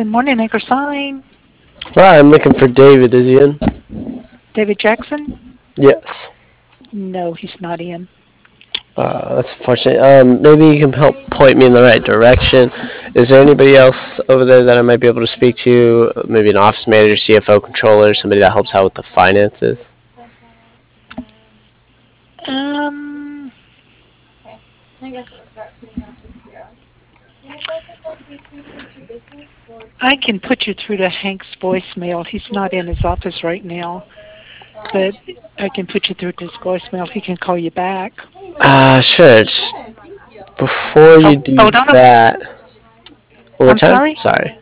Good morning, Anchor Sign. Hi, I'm looking for David. Is he in? David Jackson? Yes. No, he's not in. That's unfortunate. Maybe you can help point me in the right direction. Is there anybody else over there that I might be able to speak to? Maybe an office manager, CFO, controller, somebody that helps out with the finances? Um, I can put you through to Hank's voicemail. He's not in his office right now, but I can put you through to his voicemail. He can call you back. Sure. Just before Oh, you do hold on. that, one more I'm time? sorry. Sorry.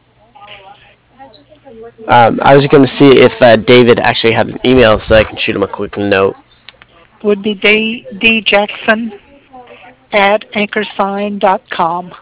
I was going to see if David actually had an email so I can shoot him a quick note. Would be D Jackson at anchorsign.com.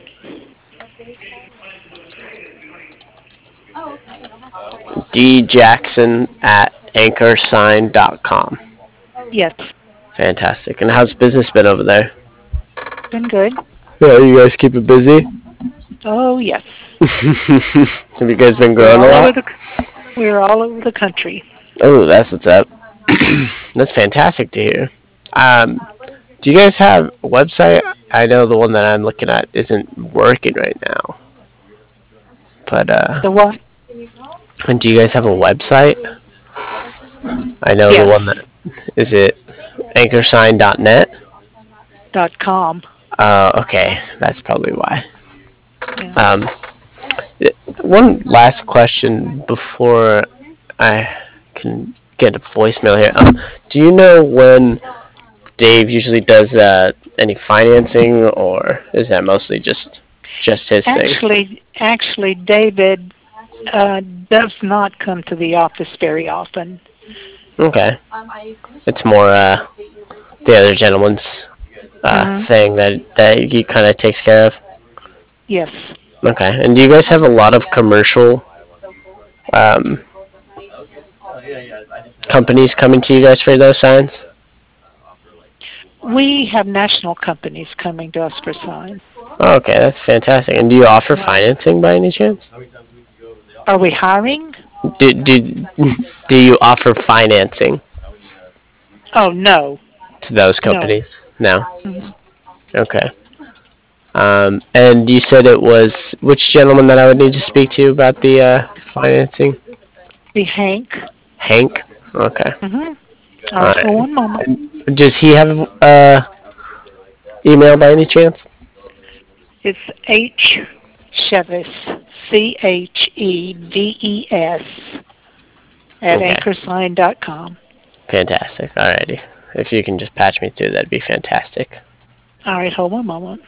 djackson at anchorsign.com. Yes, Fantastic. And how's business been over there? been good. Yeah, you guys keep it busy? Oh yes, Have you guys been we're growing a all over lot? the we're all over the country. Oh, that's what's up. That's fantastic to hear. Um, do you guys have a website? I know the one that I'm looking at isn't working right now. But The what? and do you guys have a website? I know the Yes, one that is it anchorsign.net. .com. Okay, that's probably why. Yeah. Um, one last question before I can get a voicemail here. Do you know when Dave usually does any financing, or is that mostly just his thing? Actually, David does not come to the office very often. Okay, it's more the other gentleman's Hmm. thing that he kind of takes care of. Yes, Okay, and do you guys have a lot of commercial um, companies coming to you guys for those signs? we have national companies coming to us for signs. Okay, that's fantastic. And do you offer Right. financing by any chance? Are we hiring? Do do do you offer financing Oh no, to those no. companies? No. Hmm. Okay. And you said it was which gentleman that I would need to speak to about the financing? The Hank. Hank. Okay. Hmm. All All right, hold right. one moment. Does he have email by any chance? It's H Cheves, Cheves at Okay. anchorsign.com. Fantastic. Alrighty. If you can just patch me through, that'd be fantastic. All right, hold one moment.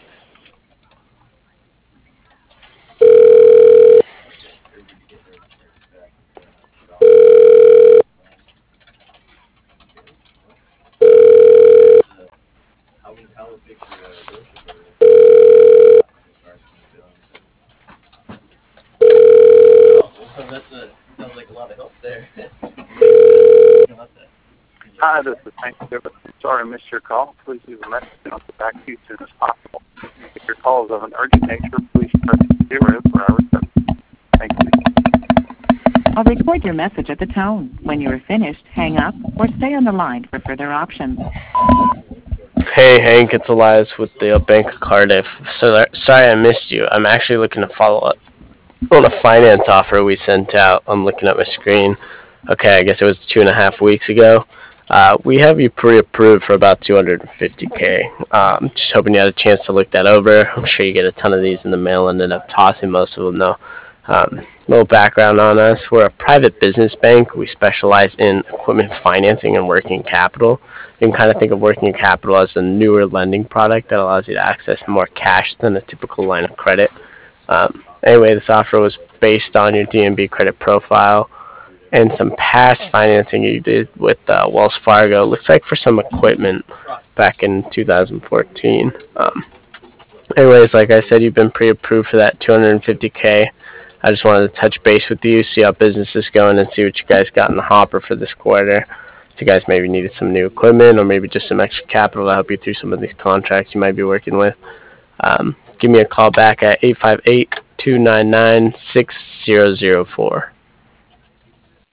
Hi, this is Hank Gibbons. Sorry I missed your call. Please leave a message and I'll get back to you as soon as possible. If your call is of an urgent nature, please press 0 for our reception. Thank you. I'll record your message at the tone. When you are finished, hang up or stay on the line for further options. Hey Hank, it's Elias with the Bank of Cardiff. So sorry I missed you. I'm actually looking to follow up on a finance offer we sent out. I'm looking at my screen. Okay, I guess it was 2.5 weeks ago. We have you pre-approved for about 250K. Just hoping you had a chance to look that over. I'm sure you get a ton of these in the mail and ended up tossing most of them though. Little background on us. We're a private business bank. We specialize in equipment financing and working capital. You can kind of think of working capital as a newer lending product that allows you to access more cash than a typical line of credit. Anyway, this offer was based on your DNB credit profile and some past financing you did with Wells Fargo. Looks like for some equipment back in 2014. Anyways, like I said, you've been pre-approved for that 250K. I just wanted to touch base with you, see how business is going, and see what you guys got in the hopper for this quarter. If you guys maybe needed some new equipment or maybe just some extra capital to help you through some of these contracts you might be working with, give me a call back at 858 299-6004.